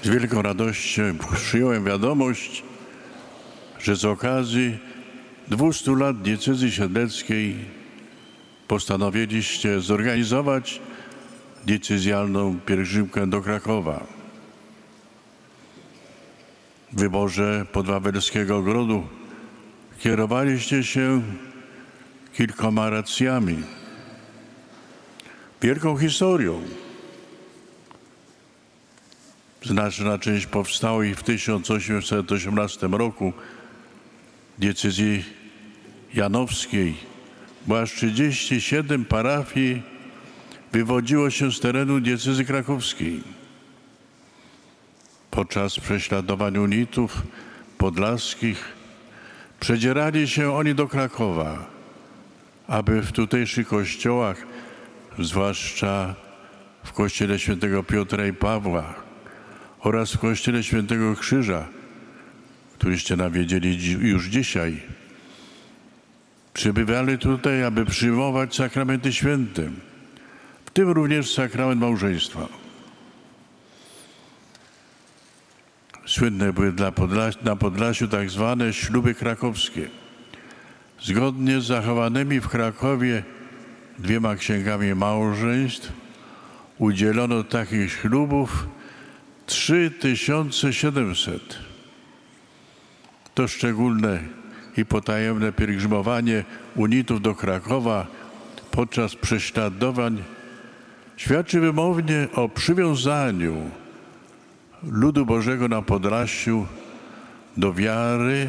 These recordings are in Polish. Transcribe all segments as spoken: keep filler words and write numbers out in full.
Z wielką radością przyjąłem wiadomość, że z okazji dwustu lat diecezji siedleckiej postanowiliście zorganizować diecezjalną pielgrzymkę do Krakowa. W wyborze podwawelskiego ogrodu kierowaliście się kilkoma racjami, wielką historią. Znaczna część powstałej w tysiąc osiemset osiemnastym roku diecezji janowskiej, bo aż trzydzieści siedem parafii wywodziło się z terenu diecezji krakowskiej. Podczas prześladowań unitów podlaskich przedzierali się oni do Krakowa, aby w tutejszych kościołach, zwłaszcza w kościele świętego Piotra i Pawła oraz w kościele świętego Krzyża, któryście nawiedzieli już dzisiaj, przybywali tutaj, aby przyjmować sakramenty święte, w tym również sakrament małżeństwa. Słynne były dla Podlasia, na Podlasiu tak zwane śluby krakowskie. Zgodnie z zachowanymi w Krakowie dwiema księgami małżeństw udzielono takich ślubów trzy tysiące siedemset. To szczególne i potajemne pielgrzymowanie unitów do Krakowa podczas prześladowań świadczy wymownie o przywiązaniu ludu Bożego na Podlasiu do wiary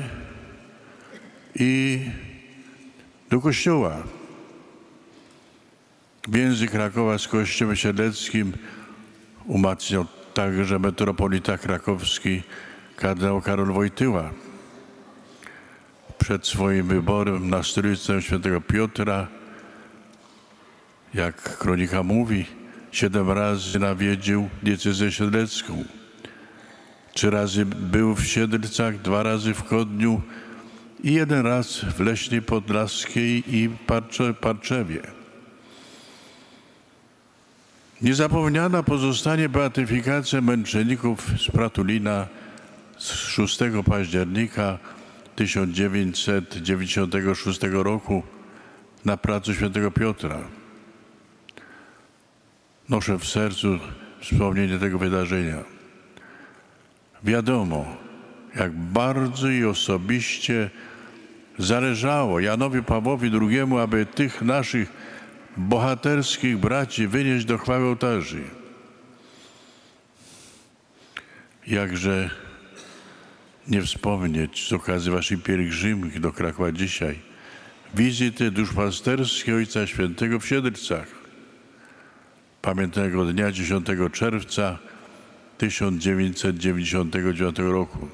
i do Kościoła. Więzy Krakowa z Kościołem Siedleckim umacniał także metropolita krakowski kardynał Karol Wojtyła. Przed swoim wyborem na stolicę świętego Piotra, jak kronika mówi, siedem razy nawiedził diecezję siedlecką. Trzy razy był w Siedlcach, dwa razy w Kodniu i jeden raz w Leśnej Podlaskiej i Parcze, Parczewie. Niezapomniana pozostanie beatyfikacja męczenników z Pratulina z szóstego października tysiąc dziewięćset dziewięćdziesiątego szóstego roku na placu świętego Piotra. Noszę w sercu wspomnienie tego wydarzenia. Wiadomo, jak bardzo i osobiście zależało Janowi Pawłowi drugiemu, aby tych naszych bohaterskich braci wynieść do chwały ołtarzy. Jakże nie wspomnieć z okazji waszej pielgrzymki do Krakowa dzisiaj wizyty duszpasterskiej Ojca Świętego w Siedlcach, pamiętnego dnia dziesiątego czerwca tysiąc dziewięćset dziewięćdziesiątego dziewiątego roku.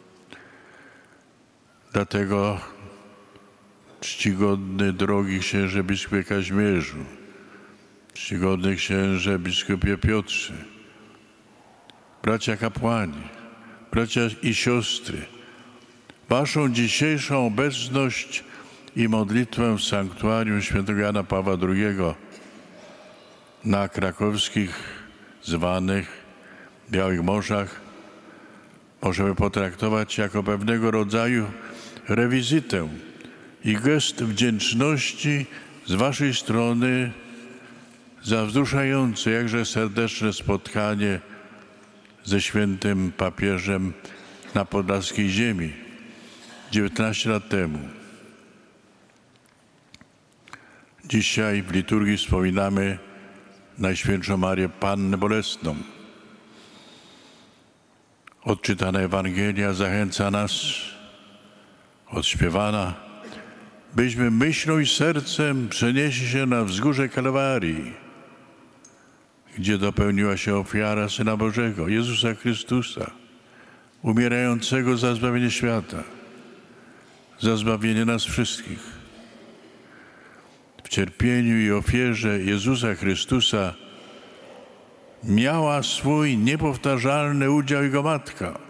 Dlatego czcigodny, drogi księże biskupie Kazimierzu, czcigodny księże biskupie Piotrze, bracia kapłani, bracia i siostry, waszą dzisiejszą obecność i modlitwę w sanktuarium świętego Jana Pawła drugiego na krakowskich zwanych Białych Morzach możemy potraktować jako pewnego rodzaju rewizytę i gest wdzięczności z waszej strony za wzruszające, jakże serdeczne spotkanie ze świętym papieżem na podlaskiej ziemi dziewiętnaście lat temu. Dzisiaj w liturgii wspominamy Najświętszą Marię Pannę Bolesną. Odczytana Ewangelia zachęca nas, odśpiewana, byśmy myślą i sercem przenieśli się na wzgórze Kalwarii, gdzie dopełniła się ofiara Syna Bożego, Jezusa Chrystusa, umierającego za zbawienie świata, za zbawienie nas wszystkich. W cierpieniu i ofierze Jezusa Chrystusa miała swój niepowtarzalny udział Jego Matka.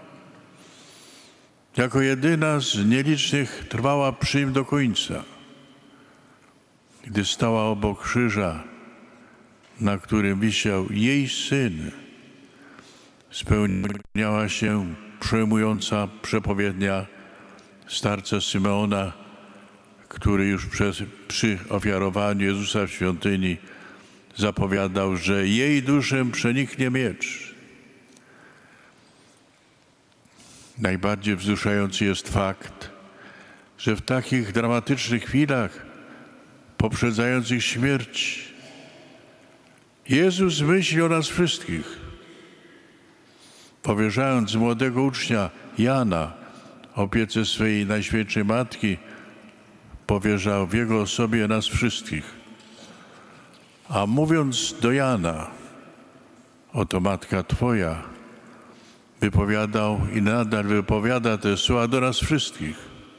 Jako jedyna z nielicznych trwała przy nim do końca. Gdy stała obok krzyża, na którym wisiał jej Syn, spełniała się przejmująca przepowiednia starca Symeona, który już przez, przy ofiarowaniu Jezusa w świątyni zapowiadał, że jej duszę przeniknie miecz. Najbardziej wzruszający jest fakt, że w takich dramatycznych chwilach poprzedzających śmierć Jezus myśli o nas wszystkich. Powierzając młodego ucznia Jana opiece swej Najświętszej Matki, powierzał w jego osobie nas wszystkich. A mówiąc do Jana, oto matka Twoja, wypowiadał i nadal wypowiada te słowa do nas wszystkich.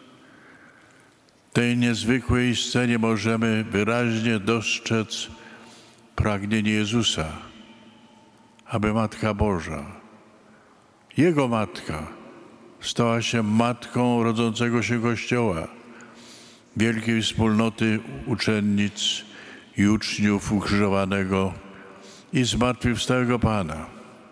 W tej niezwykłej scenie możemy wyraźnie dostrzec pragnienie Jezusa, aby Matka Boża, Jego Matka, stała się matką rodzącego się Kościoła, wielkiej wspólnoty uczennic i uczniów ukrzyżowanego i zmartwychwstałego Pana.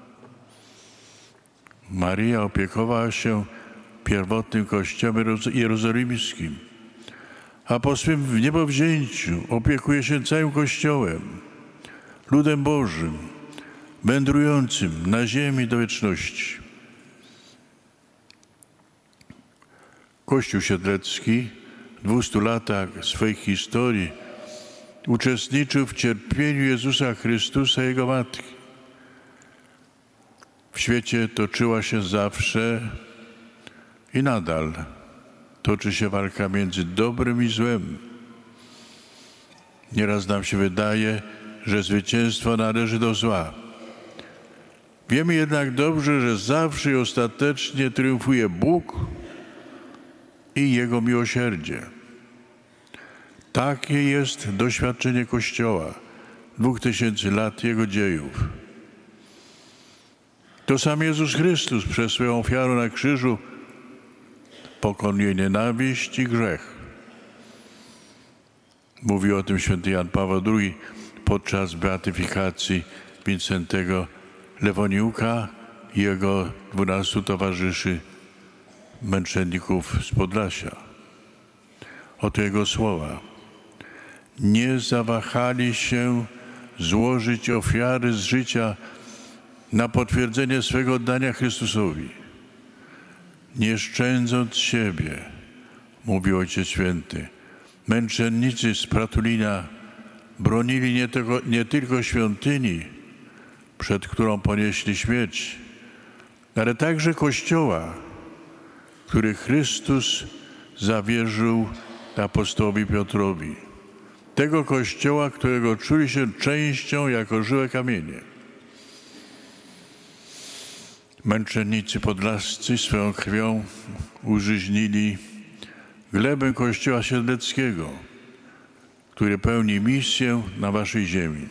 Maryja opiekowała się pierwotnym Kościołem jerozolimskim, a po swym wniebowzięciu opiekuje się całym Kościołem, ludem Bożym, wędrującym na ziemi do wieczności. Kościół siedlecki w dwustu latach swojej historii uczestniczył w cierpieniu Jezusa Chrystusa i Jego Matki. W świecie toczyła się zawsze i nadal toczy się walka między dobrem i złem. Nieraz nam się wydaje, że zwycięstwo należy do zła. Wiemy jednak dobrze, że zawsze i ostatecznie triumfuje Bóg i Jego miłosierdzie. Takie jest doświadczenie Kościoła, dwóch tysięcy lat Jego dziejów. To sam Jezus Chrystus przez swoją ofiarę na krzyżu pokonuje nienawiść i grzech. Mówił o tym święty Jan Paweł drugi podczas beatyfikacji Wincentego Lewoniuka i jego dwunastu towarzyszy męczenników z Podlasia. Oto jego słowa. Nie zawahali się złożyć ofiary z życia na potwierdzenie swego oddania Chrystusowi. Nie szczędząc siebie, mówi Ojciec Święty, męczennicy z Pratulina bronili nie tylko, nie tylko świątyni, przed którą ponieśli śmierć, ale także Kościoła, który Chrystus zawierzył apostołowi Piotrowi. Tego Kościoła, którego czuli się częścią jako żywe kamienie. Męczennicy podlascy swoją krwią użyźnili glebę Kościoła siedleckiego, który pełni misję na waszej ziemi.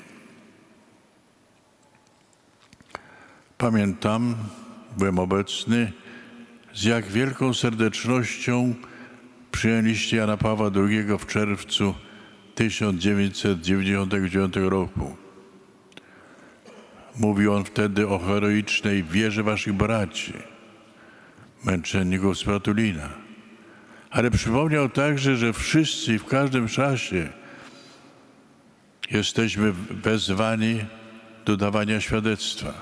Pamiętam, byłem obecny, z jak wielką serdecznością przyjęliście Jana Pawła drugiego w czerwcu tysiąc dziewięćset dziewięćdziesiątego dziewiątego roku. Mówił on wtedy o heroicznej wierze waszych braci, męczenników z Pratulina. Ale przypomniał także, że wszyscy w każdym czasie jesteśmy wezwani do dawania świadectwa.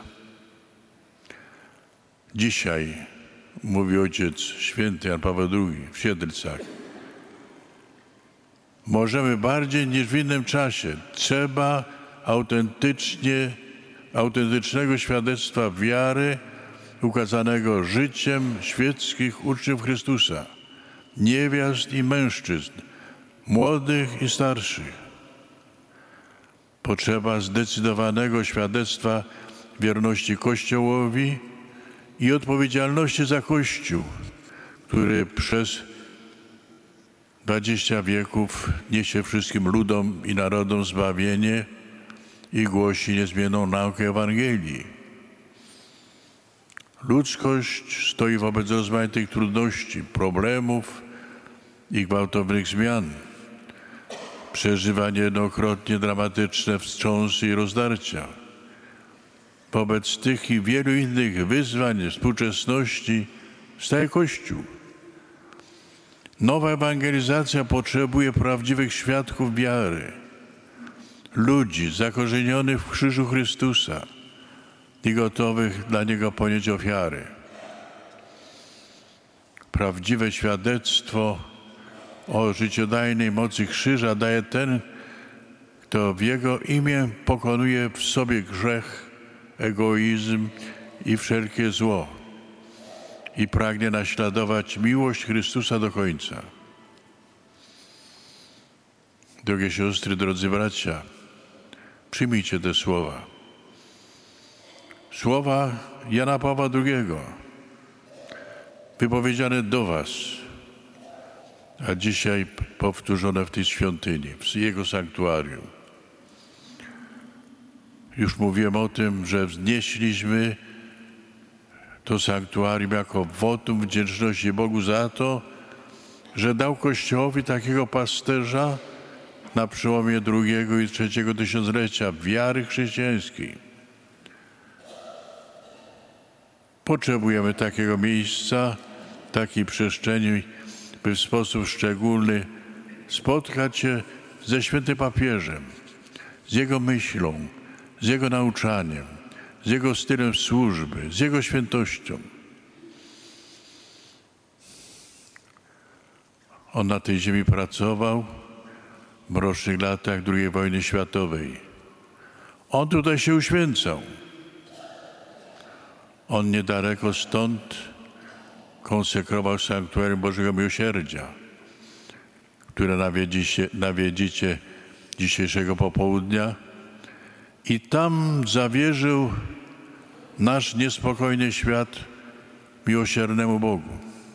Dzisiaj, mówi Ojciec Święty Jan Paweł drugi w Siedlcach, możemy bardziej niż w innym czasie. Trzeba autentycznie, autentycznego świadectwa wiary ukazanego życiem świeckich uczniów Chrystusa, niewiast i mężczyzn, młodych i starszych. Potrzeba zdecydowanego świadectwa wierności Kościołowi i odpowiedzialności za Kościół, który przez dwadzieścia wieków niesie wszystkim ludom i narodom zbawienie i głosi niezmienną naukę Ewangelii. Ludzkość stoi wobec rozmaitych trudności, problemów i gwałtownych zmian. Przeżywa niejednokrotnie dramatyczne wstrząsy i rozdarcia. wobec tych i wielu innych wyzwań współczesności staje Kościół. Nowa ewangelizacja potrzebuje prawdziwych świadków wiary, ludzi zakorzenionych w krzyżu Chrystusa i gotowych dla Niego ponieść ofiary. Prawdziwe świadectwo o życiodajnej mocy krzyża daje ten, kto w Jego imię pokonuje w sobie grzech, egoizm i wszelkie zło i pragnie naśladować miłość Chrystusa do końca. Drogie siostry, drodzy bracia, przyjmijcie te słowa. Słowa Jana Pawła drugiego, wypowiedziane do was, a dzisiaj powtórzone w tej świątyni, w Jego sanktuarium. Już mówiłem o tym, że wznieśliśmy to sanktuarium jako wotum wdzięczności Bogu za to, że dał Kościołowi takiego pasterza na przełomie drugiego i trzeciego tysiąclecia wiary chrześcijańskiej. Potrzebujemy takiego miejsca, takiej przestrzeni, by w sposób szczególny spotkać się ze świętym papieżem, z jego myślą, z jego nauczaniem, z jego stylem służby, z jego świętością. On na tej ziemi pracował w mrocznych latach drugiej wojny światowej. On tutaj się uświęcał. On niedaleko stąd konsekrował sanktuarium Bożego Miłosierdzia, które nawiedzicie, nawiedzicie dzisiejszego popołudnia, i tam zawierzył nasz niespokojny świat miłosiernemu Bogu.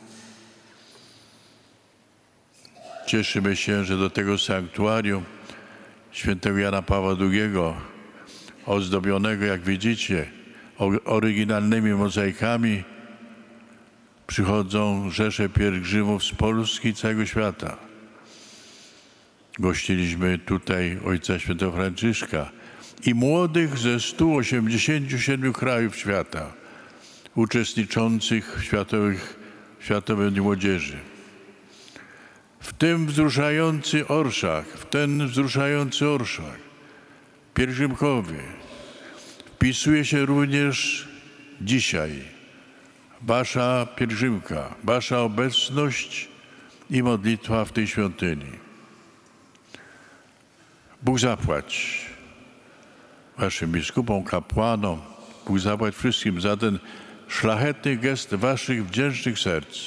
Cieszymy się, że do tego sanktuarium świętego Jana Pawła drugiego, ozdobionego, jak widzicie, oryginalnymi mozaikami, przychodzą rzesze pielgrzymów z Polski i całego świata. Gościliśmy tutaj Ojca Świętego Franciszka i młodych ze stu osiemdziesięciu siedmiu krajów świata, uczestniczących w światowych, Światowym Dniu Młodzieży. W tym wzruszający orszak, w ten wzruszający orszak pielgrzymkowy wpisuje się również dzisiaj wasza pielgrzymka, wasza obecność i modlitwa w tej świątyni. Bóg zapłać waszym biskupom, kapłanom, Bóg zapłać wszystkim za ten szlachetny gest waszych wdzięcznych serc.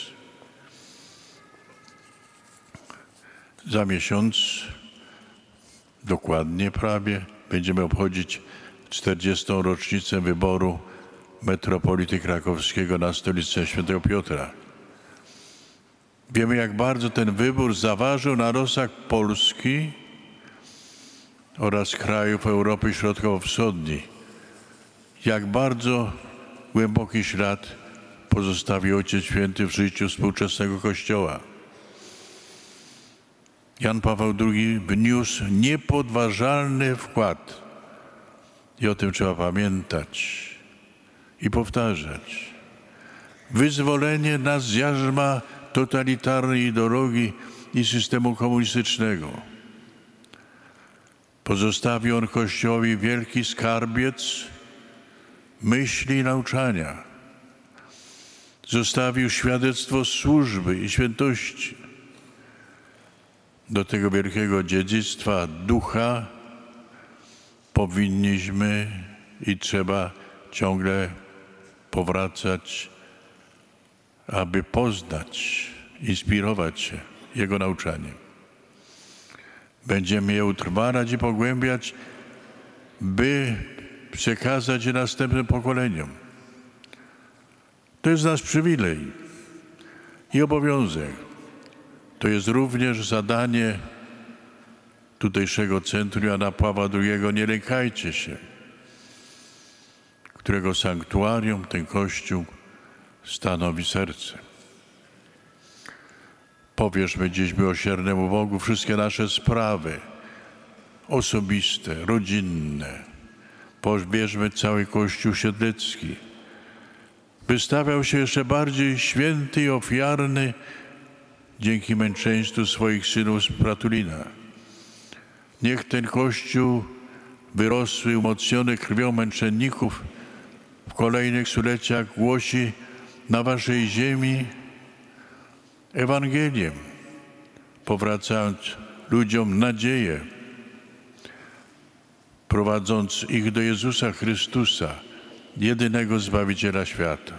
Za miesiąc, dokładnie prawie, będziemy obchodzić czterdziestą rocznicę wyboru metropolity krakowskiego na stolicę Świętego Piotra. Wiemy, jak bardzo ten wybór zaważył na losach Polski oraz krajów Europy Środkowo-Wschodniej. Jak bardzo głęboki ślad pozostawił Ojciec Święty w życiu współczesnego Kościoła. Jan Paweł drugi wniósł niepodważalny wkład i o tym trzeba pamiętać i powtarzać. Wyzwolenie nas z jarzma totalitarnej ideologii i systemu komunistycznego. Pozostawił on Kościołowi wielki skarbiec myśli i nauczania. Zostawił świadectwo służby i świętości. Do tego wielkiego dziedzictwa ducha powinniśmy i trzeba ciągle powracać, aby poznać, inspirować się Jego nauczaniem. Będziemy je utrwalać i pogłębiać, by przekazać je następnym pokoleniom. To jest nasz przywilej i obowiązek. To jest również zadanie tutejszego Centrum Jana Pawła drugiego. Nie lękajcie się, którego sanktuarium ten Kościół stanowi serce. Powierzmy dziś miłosiernemu Bogu wszystkie nasze sprawy osobiste, rodzinne, pobierzmy cały Kościół siedlecki, by stawał się jeszcze bardziej święty i ofiarny dzięki męczeństwu swoich synów z Pratulina. Niech ten Kościół wyrosły, umocniony krwią męczenników, w kolejnych stuleciach głosi na waszej ziemi Ewangelię, powracając ludziom nadzieję, prowadząc ich do Jezusa Chrystusa, jedynego Zbawiciela świata.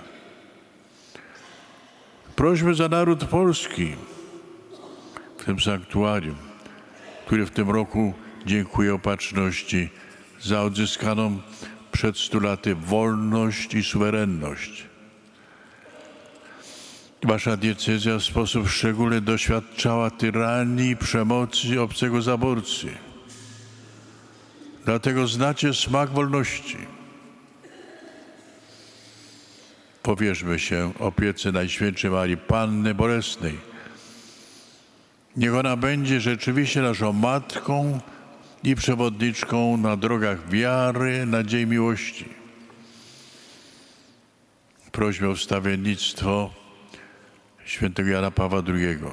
Prośmy za naród polski w tym sanktuarium, który w tym roku dziękuję Opatrzności za odzyskaną przed stu laty wolność i suwerenność. Wasza diecezja w sposób szczególny doświadczała tyranii i przemocy obcego zaborcy. Dlatego znacie smak wolności. Powierzmy się opiece Najświętszej Marii Panny Bolesnej. Niech ona będzie rzeczywiście naszą matką i przewodniczką na drogach wiary, nadziei, miłości. Prośmy o wstawiennictwo świętego Jana Pawła drugiego.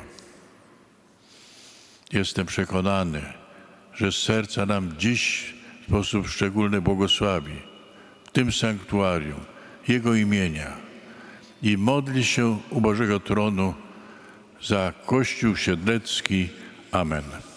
Jestem przekonany, że z serca nam dziś w sposób szczególny błogosławi w tym sanktuarium Jego imienia i modli się u Bożego Tronu za Kościół Siedlecki. Amen.